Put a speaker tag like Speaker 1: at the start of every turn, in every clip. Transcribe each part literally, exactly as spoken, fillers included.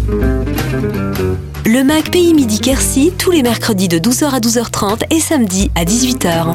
Speaker 1: Le M A G Pays Midi Quercy, tous les mercredis de douze heures à douze heures trente et samedi à dix-huit heures.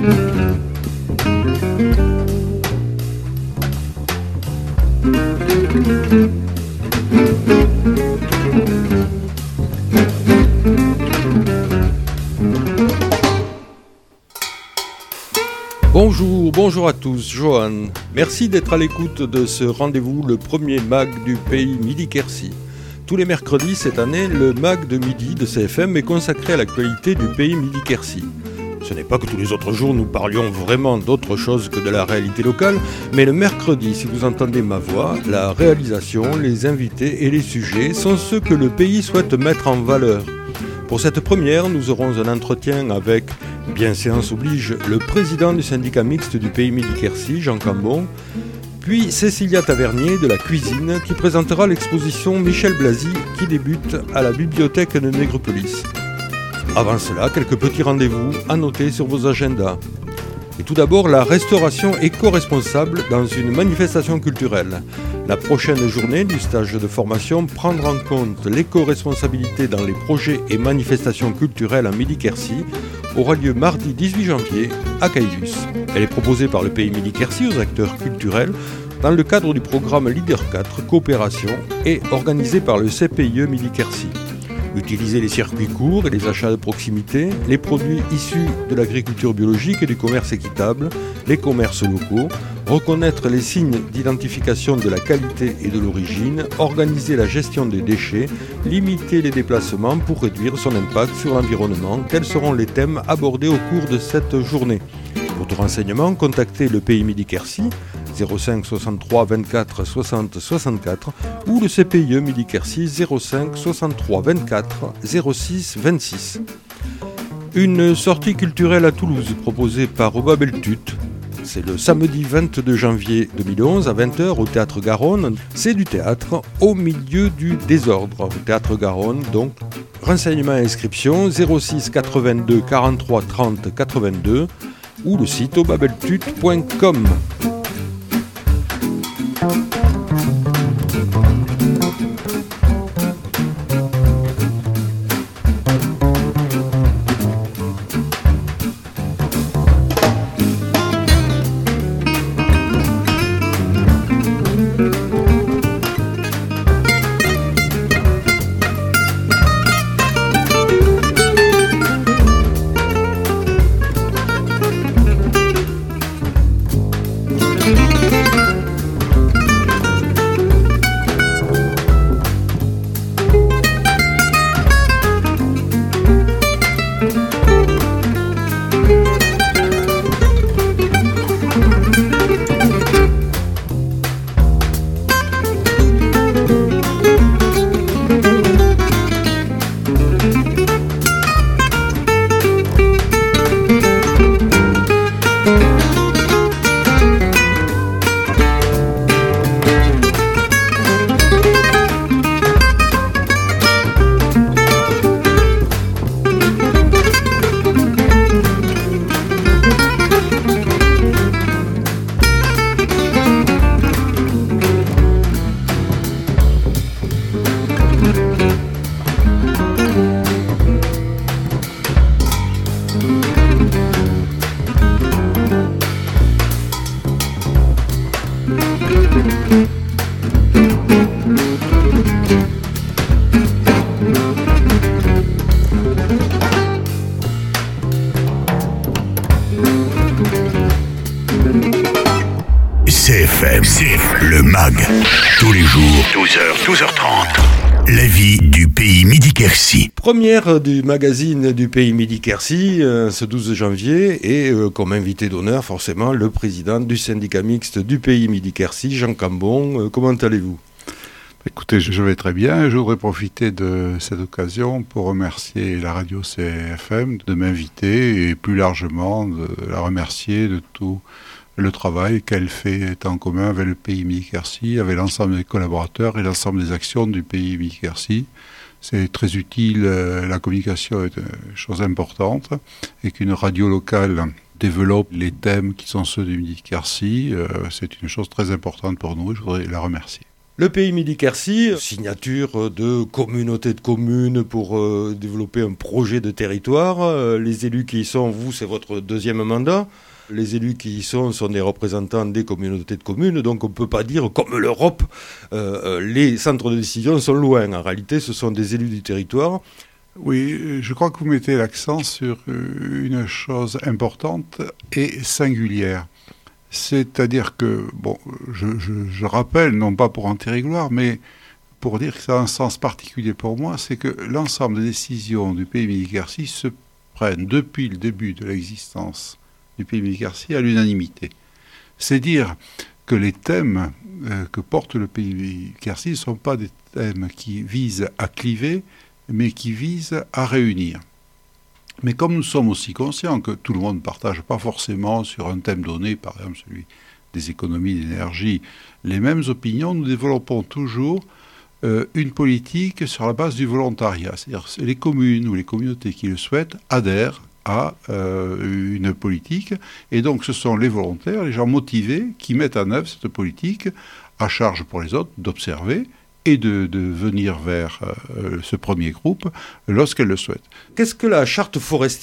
Speaker 2: Bonjour, bonjour à tous, Johan. Merci d'être à l'écoute de ce rendez-vous, le premier M A G du Pays Midi Quercy. Tous les mercredis cette année, le M A G de midi de C F M est consacré à l'actualité du Pays Midi Quercy. Ce n'est pas que tous les autres jours nous parlions vraiment d'autre chose que de la réalité locale, mais le mercredi, si vous entendez ma voix, la réalisation, les invités et les sujets sont ceux que le pays souhaite mettre en valeur. Pour cette première, nous aurons un entretien avec, bien séance oblige, le président du syndicat mixte du Pays Midi Quercy, Jean Cambon, puis Cécilia Tavernier de la cuisine qui présentera l'exposition Michel Blasi qui débute à la bibliothèque de Nègrepelisse. Avant cela, quelques petits rendez-vous à noter sur vos agendas. Et tout d'abord, la restauration éco-responsable dans une manifestation culturelle. La prochaine journée du stage de formation Prendre en compte l'éco-responsabilité dans les projets et manifestations culturelles en Midi-Quercy aura lieu mardi dix-huit janvier à Caylus. Elle est proposée par le Pays Midi Quercy aux acteurs culturels dans le cadre du programme Leader quatre Coopération et organisé par le C P I E Midi Quercy. Utiliser les circuits courts et les achats de proximité, les produits issus de l'agriculture biologique et du commerce équitable, les commerces locaux, reconnaître les signes d'identification de la qualité et de l'origine, organiser la gestion des déchets, limiter les déplacements pour réduire son impact sur l'environnement. Tels seront les thèmes abordés au cours de cette journée. Pour tout renseignement, contactez le Pays Midi Quercy zéro cinq soixante-trois vingt-quatre soixante soixante-quatre ou le C P I E Midi Quercy zéro cinq soixante-trois vingt-quatre zéro six vingt-six. Une sortie culturelle à Toulouse proposée par Oba Beltut. C'est le samedi vingt-deux janvier deux mille onze à vingt heures au Théâtre Garonne. C'est du théâtre au milieu du désordre. Au Théâtre Garonne, donc. Renseignements et inscriptions zéro six quatre-vingt-deux quarante-trois trente quatre-vingt-deux ou le site obabeltut point com.
Speaker 3: C F M, le M A G, tous les jours, douze heures, douze heures trente. La vie du Pays Midi Quercy.
Speaker 2: Première du magazine du Pays Midi Quercy, euh, ce douze janvier, et euh, comme invité d'honneur, forcément, le président du syndicat mixte du Pays Midi Quercy, Jean Cambon. Euh, comment allez-vous ?
Speaker 4: Écoutez, je vais très bien. Je voudrais profiter de cette occasion pour remercier la radio C F M de m'inviter et plus largement de la remercier de tout le travail qu'elle fait en commun avec le Pays Midi Quercy, avec l'ensemble des collaborateurs et l'ensemble des actions du Pays Midi Quercy. C'est très utile, la communication est une chose importante, et qu'une radio locale développe les thèmes qui sont ceux du Midi Quercy, c'est une chose très importante pour nous et je voudrais la remercier.
Speaker 2: Le pays Midi-Quercy, signature de communauté de communes pour euh, développer un projet de territoire. Euh, les élus qui y sont, vous, c'est votre deuxième mandat. Les élus qui y sont sont des représentants des communautés de communes, donc on ne peut pas dire, comme l'Europe, euh, les centres de décision sont loin. En réalité, ce sont des élus du territoire.
Speaker 4: Oui, je crois que vous mettez l'accent sur une chose importante et singulière. C'est-à-dire que, bon, je, je, je rappelle, non pas pour en tirer gloire, mais pour dire que ça a un sens particulier pour moi, c'est que l'ensemble des décisions du pays Midi-Quercy se prennent depuis le début de l'existence du pays Midi-Quercy à l'unanimité. C'est dire que les thèmes euh, que porte le pays Midi-Quercy ne sont pas des thèmes qui visent à cliver, mais qui visent à réunir. Mais comme nous sommes aussi conscients que tout le monde ne partage pas forcément sur un thème donné, par exemple celui des économies d'énergie, les mêmes opinions, nous développons toujours euh, une politique sur la base du volontariat. C'est-à-dire que les communes ou les communautés qui le souhaitent adhèrent à euh, une politique. Et donc ce sont les volontaires, les gens motivés qui mettent en œuvre cette politique, à charge pour les autres d'observer et de, de venir vers euh, ce premier groupe lorsqu'elles le souhaitent.
Speaker 2: Qu'est-ce que la charte forestière ?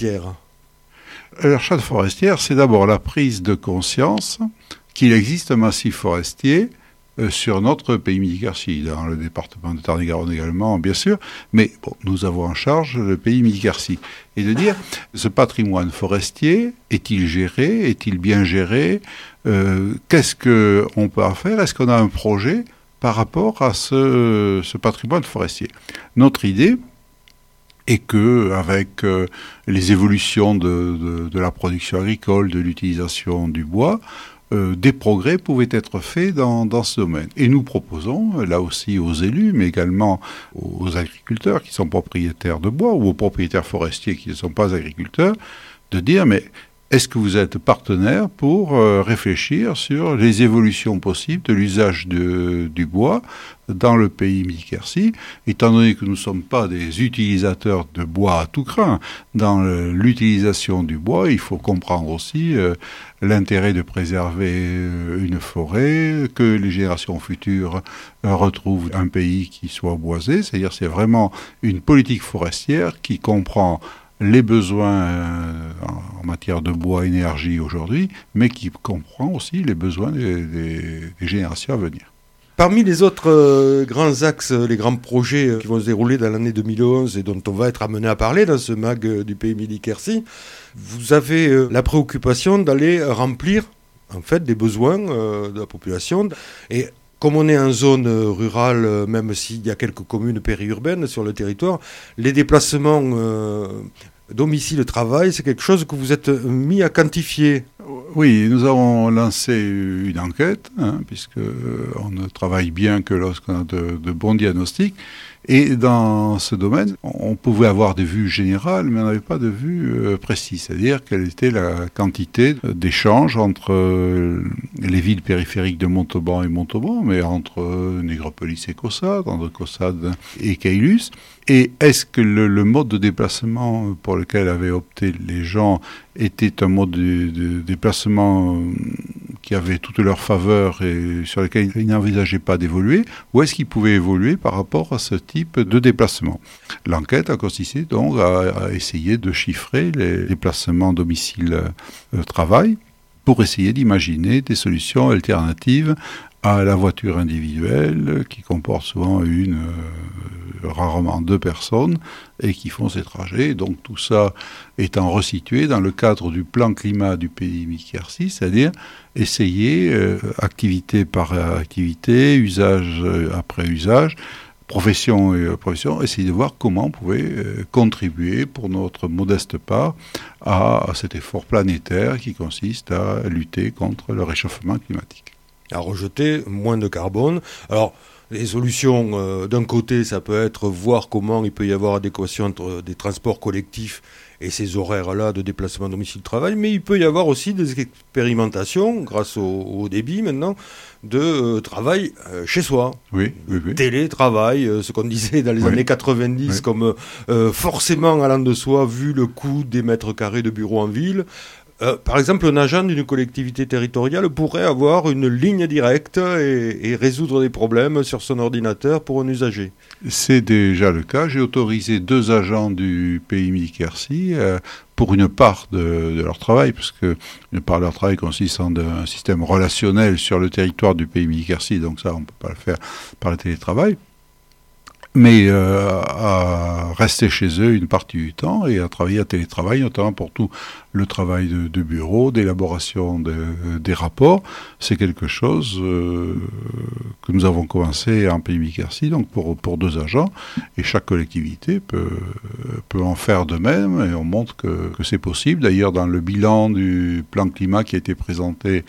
Speaker 4: La charte forestière, c'est d'abord la prise de conscience qu'il existe un massif forestier euh, sur notre pays Midi-Quercy, dans le département de Tarn-et-Garonne également, bien sûr, mais bon, nous avons en charge le pays Midi-Quercy. Et de dire, ce patrimoine forestier, est-il géré ? Est-il bien géré ? euh, Qu'est-ce qu'on peut en faire ? Est-ce qu'on a un projet par rapport à ce, ce patrimoine forestier? Notre idée est que, avec euh, les évolutions de, de, de la production agricole, de l'utilisation du bois, euh, des progrès pouvaient être faits dans, dans ce domaine. Et nous proposons, là aussi aux élus, mais également aux agriculteurs qui sont propriétaires de bois, ou aux propriétaires forestiers qui ne sont pas agriculteurs, de dire, mais est-ce que vous êtes partenaire pour euh, réfléchir sur les évolutions possibles de l'usage de, du bois dans le pays Midi-Quercy, étant donné que nous ne sommes pas des utilisateurs de bois à tout crin. Dans le, l'utilisation du bois, il faut comprendre aussi euh, l'intérêt de préserver euh, une forêt, que les générations futures euh, retrouvent un pays qui soit boisé. C'est-à-dire c'est vraiment une politique forestière qui comprend les besoins euh, en matière de bois, énergie aujourd'hui, mais qui comprend aussi les besoins des, des, des générations à venir.
Speaker 2: Parmi les autres euh, grands axes, les grands projets euh, qui vont se dérouler dans l'année deux mille onze et dont on va être amené à parler dans ce mag euh, du pays Midi-Quercy, vous avez euh, la préoccupation d'aller remplir en fait des besoins euh, de la population. Et comme on est en zone rurale, euh, même s'il y a quelques communes périurbaines sur le territoire, les déplacements euh, domicile-travail, c'est quelque chose que vous êtes mis à quantifier.
Speaker 4: Oui, nous avons lancé une enquête, hein, puisque on ne travaille bien que lorsqu'on a de, de bons diagnostics. Et dans ce domaine, on pouvait avoir des vues générales, mais on n'avait pas de vue euh, précise. C'est-à-dire quelle était la quantité d'échanges entre euh, les villes périphériques de Montauban et Montauban, mais entre euh, Nègrepelisse et Caussade, entre Caussade et Caylus. Et est-ce que le, le mode de déplacement pour lequel avaient opté les gens était un mode de, de déplacement euh, qui avait toutes leurs faveurs et sur lequel ils n'envisageaient pas d'évoluer, ou est-ce qu'ils pouvaient évoluer par rapport à ce type de déplacement? L'enquête a consisté donc à, à essayer de chiffrer les déplacements domicile-travail pour essayer d'imaginer des solutions alternatives à la voiture individuelle qui comporte souvent une, euh, rarement deux personnes et qui font ces trajets. Donc tout ça étant resitué dans le cadre du plan climat du pays Midi-Quercy, c'est-à-dire essayer, euh, activité par activité, usage après usage, profession et profession, essayer de voir comment on pouvait euh, contribuer pour notre modeste part à, à cet effort planétaire qui consiste à lutter contre le réchauffement climatique.
Speaker 2: À rejeter moins de carbone. Alors, les solutions, euh, d'un côté, ça peut être voir comment il peut y avoir adéquation entre des transports collectifs et ces horaires-là de déplacement domicile-travail, mais il peut y avoir aussi des expérimentations, grâce au, au débit maintenant, de euh, travail euh, chez soi.
Speaker 4: Oui, oui, oui.
Speaker 2: Télétravail, euh, ce qu'on disait dans les
Speaker 4: oui.
Speaker 2: années quatre-vingt-dix, oui. comme euh, forcément allant de soi, vu le coût des mètres carrés de bureaux en ville. Euh, par exemple, un agent d'une collectivité territoriale pourrait avoir une ligne directe et, et résoudre des problèmes sur son ordinateur pour un usager.
Speaker 4: C'est déjà le cas. J'ai autorisé deux agents du P I Midi-Quercy euh, pour une part de, de leur travail, parce que une part de leur travail consiste en de, un système relationnel sur le territoire du P I Midi-Quercy, donc ça, on ne peut pas le faire par le télétravail. Mais euh, à rester chez eux une partie du temps et à travailler à télétravail, notamment pour tout le travail de, de bureau, d'élaboration de, des rapports. C'est quelque chose euh, que nous avons commencé en P I Midi-Quercy, donc pour, pour deux agents, et chaque collectivité peut, peut en faire de même, et on montre que, que c'est possible. D'ailleurs, dans le bilan du plan climat qui a été présenté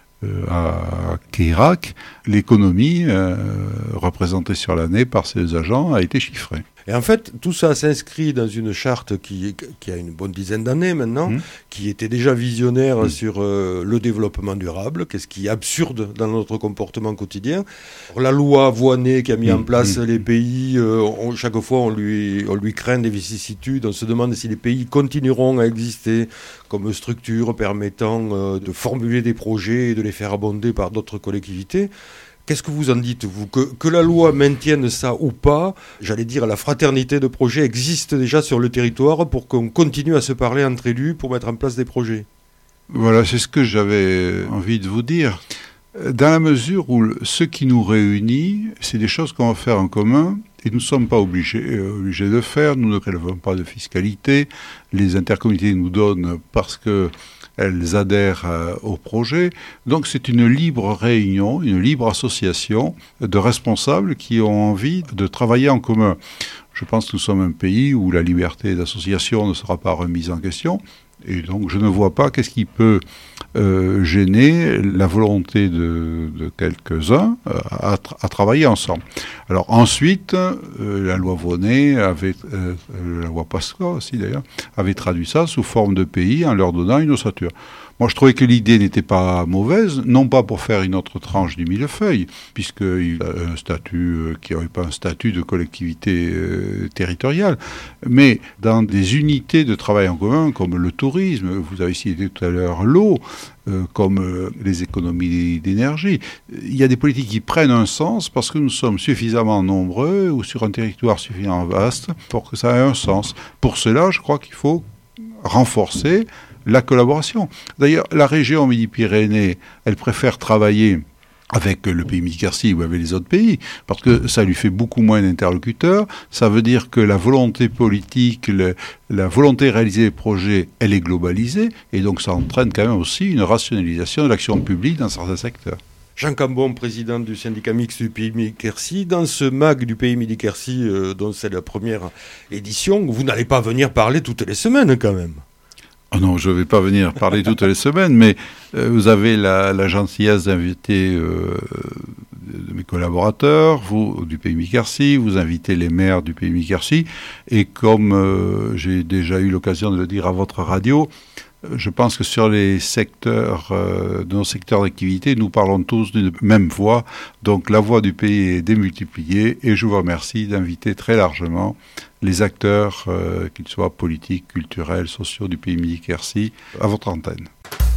Speaker 4: à Keirac, l'économie euh, représentée sur l'année par ces agents a été chiffrée.
Speaker 2: Et en fait, tout ça s'inscrit dans une charte qui, qui a une bonne dizaine d'années maintenant, mmh. qui était déjà visionnaire mmh. sur euh, le développement durable, qu'est-ce qui est absurde dans notre comportement quotidien. La loi Voynet qui a mis mmh. en place mmh. les pays, euh, on, chaque fois on lui, on lui craint des vicissitudes, on se demande si les pays continueront à exister comme structure permettant euh, de formuler des projets et de les faire abonder par d'autres collectivités. Qu'est-ce que vous en dites, vous, que, que la loi maintienne ça ou pas, j'allais dire la fraternité de projets existe déjà sur le territoire pour qu'on continue à se parler entre élus pour mettre en place des projets.
Speaker 4: Voilà, c'est ce que j'avais envie de vous dire. Dans la mesure où ce qui nous réunit, c'est des choses qu'on va faire en commun et nous ne sommes pas obligés, euh, obligés de faire, nous ne prélevons pas de fiscalité, les intercommunautés nous donnent parce que elles adhèrent euh, au projet. Donc c'est une libre réunion, une libre association de responsables qui ont envie de travailler en commun. Je pense que nous sommes un pays où la liberté d'association ne sera pas remise en question. Et donc je ne vois pas qu'est-ce qui peut euh, gêner la volonté de, de quelques-uns euh, à, tra- à travailler ensemble. Alors ensuite, euh, la loi Voynet, avait, euh, la loi Pasqua aussi d'ailleurs, avait traduit ça sous forme de pays en leur donnant une ossature. Moi, je trouvais que l'idée n'était pas mauvaise, non pas pour faire une autre tranche du millefeuille, puisqu'il y a un statut euh, qui n'aurait pas un statut de collectivité euh, territoriale, mais dans des unités de travail en commun, comme le tourisme, vous avez cité tout à l'heure l'eau, euh, comme euh, les économies d'énergie. Il y a des politiques qui prennent un sens parce que nous sommes suffisamment nombreux ou sur un territoire suffisamment vaste pour que ça ait un sens. Pour cela, je crois qu'il faut renforcer la collaboration. D'ailleurs, la région Midi-Pyrénées, elle préfère travailler avec le pays Midi-Quercy ou avec les autres pays, parce que ça lui fait beaucoup moins d'interlocuteurs. Ça veut dire que la volonté politique, le, la volonté de réaliser les projets, elle est globalisée, et donc ça entraîne quand même aussi une rationalisation de l'action publique dans certains secteurs.
Speaker 2: Jean Cambon, président du syndicat mixte du Pays Midi-Quercy, dans ce mag du Pays Midi-Quercy, euh, dont c'est la première édition, vous n'allez pas venir parler toutes les semaines quand même.
Speaker 4: Oh non, je ne vais pas venir parler toutes les semaines, mais euh, vous avez la, la gentillesse d'inviter euh, de mes collaborateurs, vous, du Pays Midi-Quercy, vous invitez les maires du Pays Midi-Quercy, et comme euh, j'ai déjà eu l'occasion de le dire à votre radio, je pense que sur les secteurs, euh, de nos secteurs d'activité, nous parlons tous d'une même voix. Donc la voix du pays est démultipliée et je vous remercie d'inviter très largement les acteurs, euh, qu'ils soient politiques, culturels, sociaux du Pays Midi-Quercy, à votre antenne.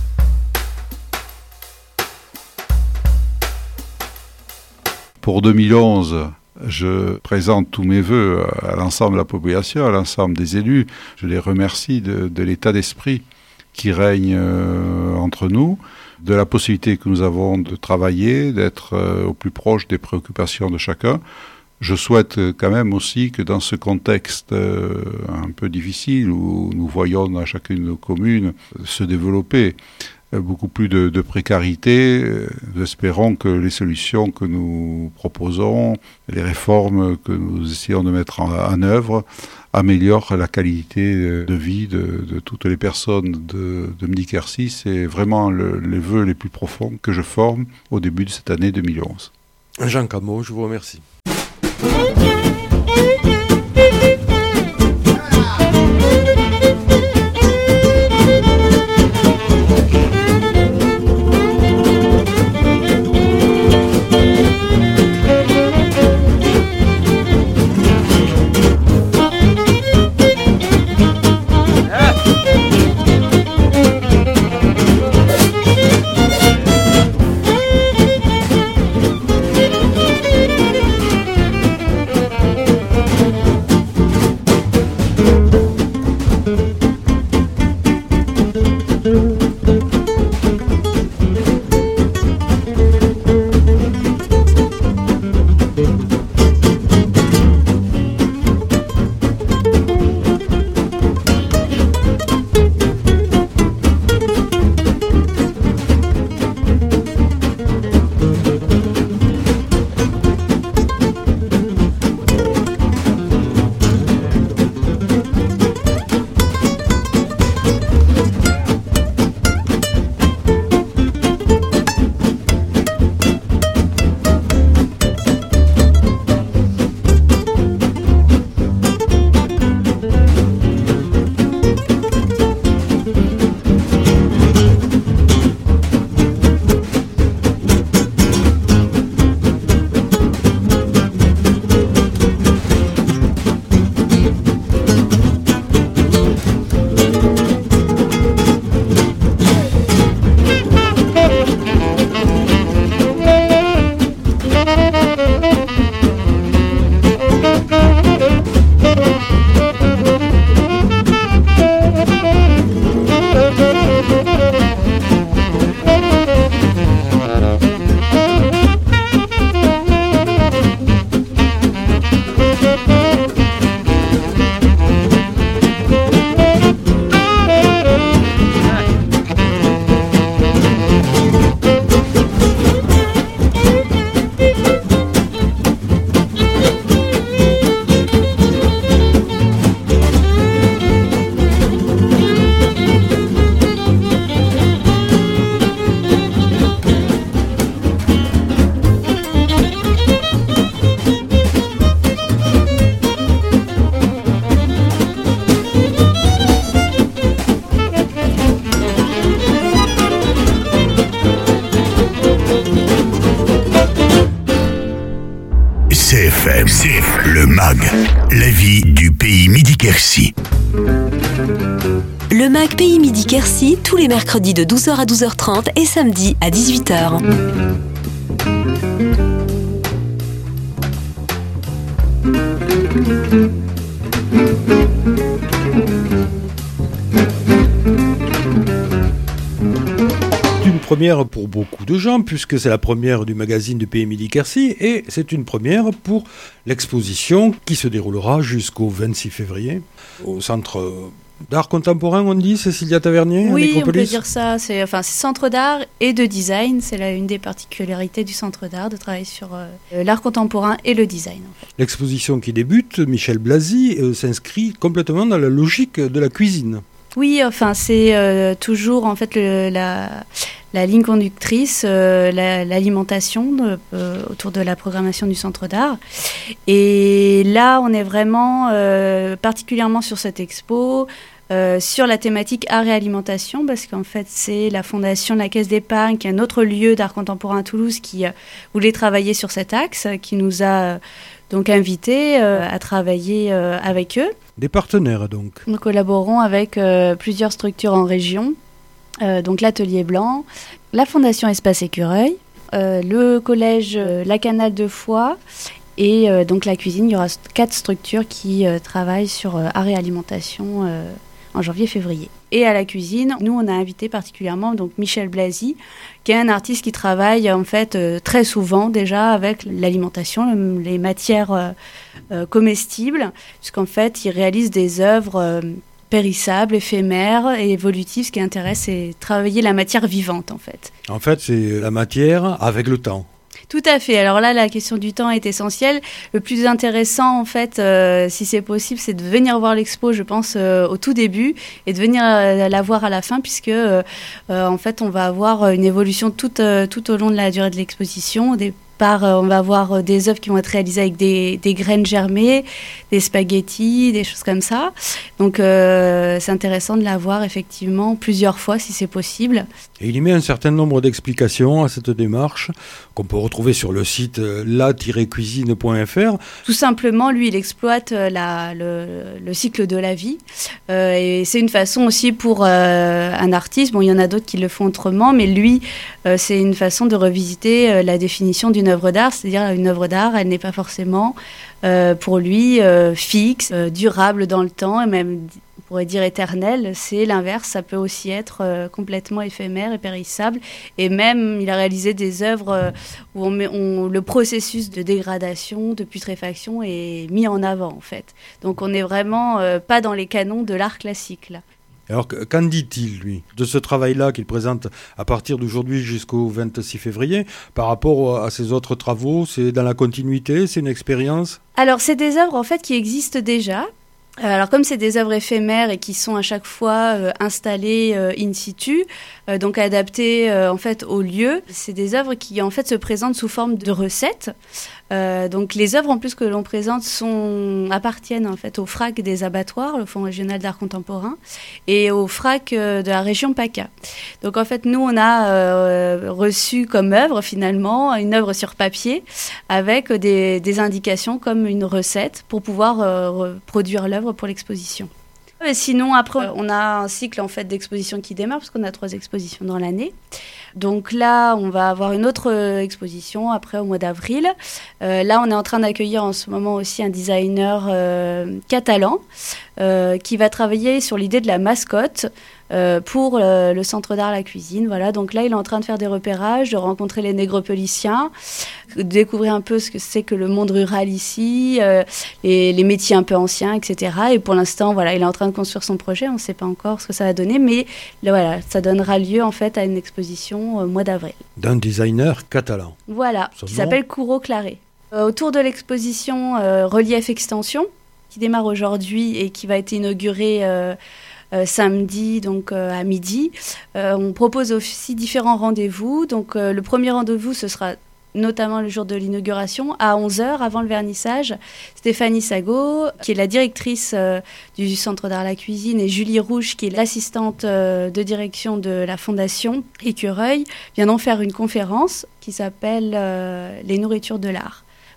Speaker 4: Pour deux mille onze, je présente tous mes vœux à l'ensemble de la population, à l'ensemble des élus. Je les remercie de, de l'état d'esprit qui règne euh, entre nous, de la possibilité que nous avons de travailler, d'être euh, au plus proche des préoccupations de chacun. Je souhaite euh, quand même aussi que dans ce contexte euh, un peu difficile où nous voyons dans chacune de nos communes se développer euh, beaucoup plus de, de précarité, euh, nous espérons que les solutions que nous proposons, les réformes que nous essayons de mettre en, en œuvre, améliore la qualité de vie de, de toutes les personnes de, de Midi-Quercy. C'est vraiment le, les vœux les plus profonds que je forme au début de cette année deux mille onze.
Speaker 2: Jean Cambon, je vous remercie.
Speaker 3: F M, C F M, le M A G, la vie du pays Midi-Quercy.
Speaker 1: Le M A G Pays Midi-Quercy, tous les mercredis de douze heures à douze heures trente et samedi à dix-huit heures.
Speaker 2: Une première pour beaucoup de gens, puisque c'est la première du magazine du Pays Midi-Quercy, et c'est une première pour l'exposition qui se déroulera jusqu'au vingt-six février au Centre d'art contemporain, on dit, Cécilia Tavernier,
Speaker 5: oui,
Speaker 2: à
Speaker 5: on peut dire ça. C'est, enfin, c'est centre d'art et de design. C'est là une des particularités du centre d'art, de travailler sur euh, l'art contemporain et le design. En fait.
Speaker 2: L'exposition qui débute, Michel Blasi, euh, s'inscrit complètement dans la logique de la cuisine.
Speaker 5: Oui, enfin, c'est euh, toujours en fait le, la, la ligne conductrice, euh, la, l'alimentation de, euh, autour de la programmation du centre d'art. Et là, on est vraiment euh, particulièrement sur cette expo, euh, sur la thématique art et alimentation, parce qu'en fait, c'est la fondation de la Caisse d'épargne, qui est un autre lieu d'art contemporain à Toulouse, qui euh, voulait travailler sur cet axe, qui nous a euh, donc invités euh, à travailler euh, avec eux.
Speaker 2: Des partenaires, donc.
Speaker 5: Nous collaborons avec euh, plusieurs structures en région, euh, donc l'Atelier Blanc, la Fondation Espace Écureuil, euh, le collège euh, La Canale de Foix et euh, donc la cuisine. Il y aura quatre structures qui euh, travaillent sur euh, art et alimentation euh, en janvier-février. Et à la cuisine, nous, on a invité particulièrement donc Michel Blasi, qui est un artiste qui travaille en fait euh, très souvent déjà avec l'alimentation, le, les matières euh, euh, comestibles, puisqu'en fait, il réalise des œuvres euh, périssables, éphémères et évolutives. Ce qui intéresse, c'est travailler la matière vivante, en fait.
Speaker 2: En fait, c'est la matière avec le temps.
Speaker 5: Tout à fait. Alors là, la question du temps est essentielle. Le plus intéressant, en fait, euh, si c'est possible, c'est de venir voir l'expo, je pense, euh, au tout début et de venir euh, la voir à la fin, puisque, euh, euh, en fait, on va avoir une évolution tout, euh, tout au long de la durée de l'exposition. Des Par, euh, on va avoir euh, des œuvres qui vont être réalisées avec des, des graines germées, des spaghettis, des choses comme ça. Donc, euh, c'est intéressant de la voir effectivement plusieurs fois si c'est possible.
Speaker 2: Et il y met un certain nombre d'explications à cette démarche qu'on peut retrouver sur le site la tiret cuisine point f r.
Speaker 5: Tout simplement, lui, il exploite la, le, le cycle de la vie. Euh, et c'est une façon aussi pour euh, un artiste. Bon, il y en a d'autres qui le font autrement, mais lui, euh, c'est une façon de revisiter euh, la définition d'une œuvre d'art. C'est-à-dire, une œuvre d'art, elle n'est pas forcément, euh, pour lui, euh, fixe, euh, durable dans le temps, et même, on pourrait dire éternelle. C'est l'inverse, ça peut aussi être euh, complètement éphémère et périssable. Et même, il a réalisé des œuvres euh, où on met, on, le processus de dégradation, de putréfaction est mis en avant, en fait. Donc, on n'est vraiment euh, pas dans les canons de l'art classique, là.
Speaker 2: Alors, qu'en dit-il, lui, de ce travail-là qu'il présente à partir d'aujourd'hui jusqu'au vingt-six février, par rapport à ses autres travaux? C'est dans la continuité? C'est une expérience?
Speaker 5: Alors, c'est des œuvres, en fait, qui existent déjà. Alors, comme c'est des œuvres éphémères et qui sont à chaque fois euh, installées euh, in situ, euh, donc adaptées euh, en fait au lieu, c'est des œuvres qui en fait se présentent sous forme de recettes. Euh, donc, les œuvres en plus que l'on présente sont appartiennent en fait au F R A C des abattoirs, le Fonds régional d'art contemporain, et au F R A C euh, de la région PACA. Donc, en fait, nous on a euh, reçu comme œuvre finalement une œuvre sur papier avec des, des indications comme une recette pour pouvoir euh, reproduire l'œuvre pour l'exposition. Et sinon, après, on a un cycle en fait d'expositions qui démarre parce qu'on a trois expositions dans l'année. Donc là, on va avoir une autre exposition après au mois d'avril. Euh, là, on est en train d'accueillir en ce moment aussi un designer euh, catalan euh, qui va travailler sur l'idée de la mascotte euh, pour euh, le Centre d'art La Cuisine. Voilà, donc là, il est en train de faire des repérages, de rencontrer les négropoliciens, de découvrir un peu ce que c'est que le monde rural ici, euh, les, les métiers un peu anciens, et cetera. Et pour l'instant, voilà, il est en train de construire son projet. On ne sait pas encore ce que ça va donner, mais là, voilà, ça donnera lieu en fait à une exposition au mois d'avril.
Speaker 2: D'un designer catalan.
Speaker 5: Voilà,
Speaker 2: Son
Speaker 5: qui
Speaker 2: nom
Speaker 5: s'appelle Couro Claré. Euh, autour de l'exposition euh, Relief Extension, qui démarre aujourd'hui et qui va être inaugurée euh, euh, samedi donc euh, à midi, euh, on propose aussi différents rendez-vous. Donc euh, le premier rendez-vous, ce sera notamment le jour de l'inauguration, à onze heures, avant le vernissage. Stéphanie Sago, qui est la directrice euh, du Centre d'art La Cuisine, et Julie Rouge, qui est l'assistante euh, de direction de la Fondation Écureuil, viendront faire une conférence qui s'appelle euh, « Les nourritures de l'art ».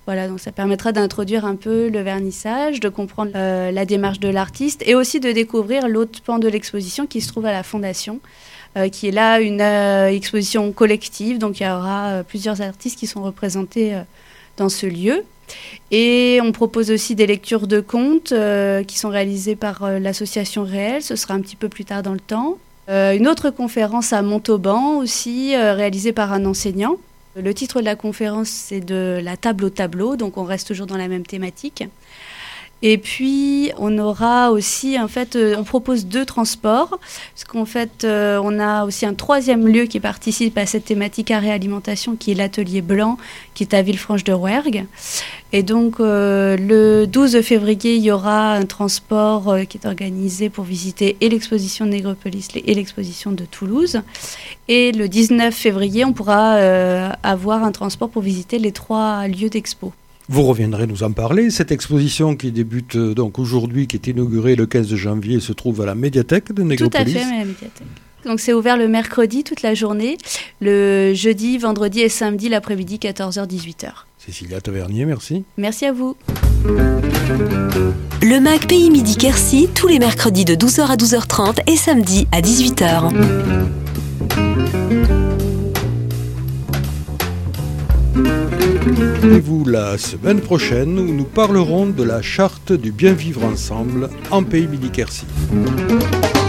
Speaker 5: Voilà, donc ça permettra d'introduire un peu le vernissage, de comprendre euh, la démarche de l'artiste et aussi de découvrir l'autre pan de l'exposition qui se trouve à la Fondation, euh, qui est là une euh, exposition collective. Donc il y aura euh, plusieurs artistes qui sont représentés euh, dans ce lieu. Et on propose aussi des lectures de contes euh, qui sont réalisées par euh, l'association Réel. Ce sera un petit peu plus tard dans le temps. Euh, une autre conférence à Montauban aussi, euh, réalisée par un enseignant. Le titre de la conférence, c'est de la table au tableau, donc on reste toujours dans la même thématique. Et puis, on aura aussi, en fait, euh, on propose deux transports, parce qu'en fait, euh, on a aussi un troisième lieu qui participe à cette thématique à réalimentation, qui est l'Atelier Blanc, qui est à Villefranche-de-Rouergue. Et donc, euh, le douze février, il y aura un transport euh, qui est organisé pour visiter et l'exposition de Négropolis et l'exposition de Toulouse. Et le dix-neuf février, on pourra euh, avoir un transport pour visiter les trois lieux d'expo.
Speaker 2: Vous reviendrez nous en parler. Cette exposition qui débute donc aujourd'hui, qui est inaugurée le quinze janvier, se trouve à la médiathèque de Négropolis.
Speaker 5: Tout à fait, à la médiathèque. Donc c'est ouvert le mercredi toute la journée, le jeudi, vendredi et samedi l'après-midi, quatorze heures dix-huit heures.
Speaker 2: Cécilia Tavernier, merci.
Speaker 5: Merci à vous.
Speaker 1: Le MAG Pays Midi Quercy, tous les mercredis de douze heures à douze heures trente et samedi à dix-huit heures.
Speaker 2: Rendez-vous la semaine prochaine où nous parlerons de la charte du bien vivre ensemble en Pays Midi Quercy.